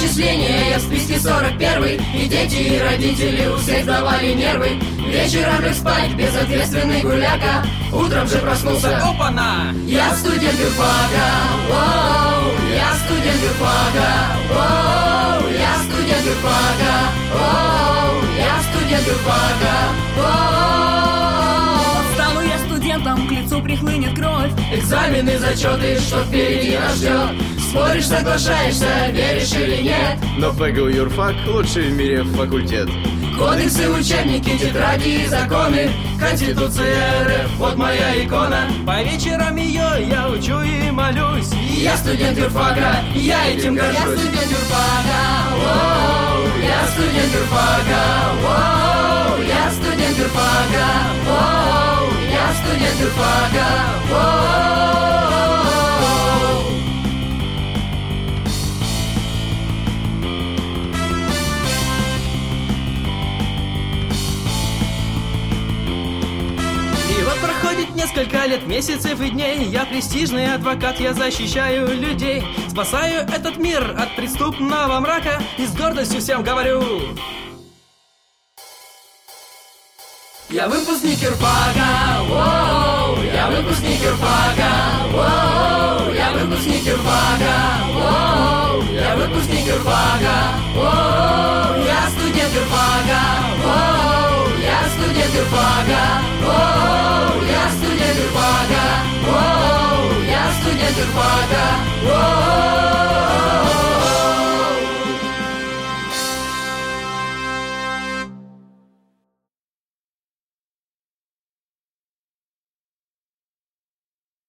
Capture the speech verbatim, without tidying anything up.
зачисления я в списке сорок первый. И дети, и родители у всех сдавали нервы. Вечером лег спать, безответственный гуляка. Утром же проснулся, опа-на! Я студент юрфака, воу, я студент юрфака, воу, я студент юрфака, воу, я студент юрфака, воу. Стану я студентом, к лицу прихлынет кровь. Экзамены, зачеты, что впереди нас ждет. Споришь, соглашаешься, веришь или нет. Но ПГУ юрфак лучший в мире факультет. Кодексы, учебники, тетради и законы. Конституция РФ, вот моя икона. По вечерам ее я учу и молюсь. Я студент юрфака, я этим горжусь. Я студент юрфака, воу, я студент юрфака, воу, я студент юрфака, воу, я студент юрфака, воу. И вот проходит несколько лет, месяцев и дней. Я престижный адвокат, я защищаю людей. Спасаю этот мир от преступного мрака. И с гордостью всем говорю: Я выпускник юрфака, воу, я выпускник юрфака, воу, я выпускник юрфака, воу, я выпускник юрфака, воу, я студент юрфака, воу, я студент юрфака, воу, я студент юрфака, воу, я студент юрфака, воу.